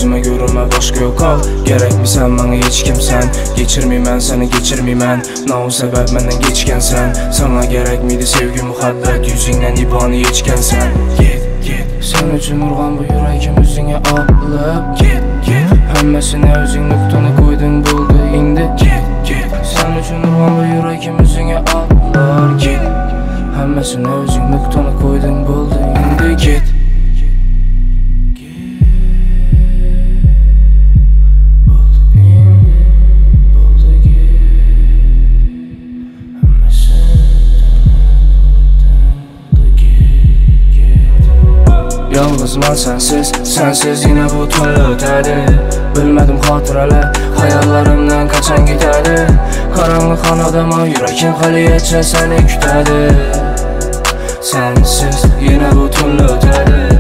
Gözüme görünme başka yok al. Gerekmisən bana hiç kimsən. Geçirmeymen seni geçirmeymen. Naum sebep menden geçkensen. Sana gerek miydi sevgi muhabbet. Yüzünden ibanı geçkensen. Git sen üçün urğan bu yüreğim üzüne alıp. Git Həmməsine özün nöqtəni koydun buldu indi. Git sen üçün urğan bu yüreğim üzüne alır. Git Həmməsine özün nöqtəni koydun buldu indi. Git Yalnız mən sensiz yine bu tünlü ötədi. Bilmədim xatirələr, xəyallarımdan qaçan gidədi. Qaranlıq anadama yüreğim xəliyyətcə səni kütədi. Sensiz yine bu tünlü ötədi.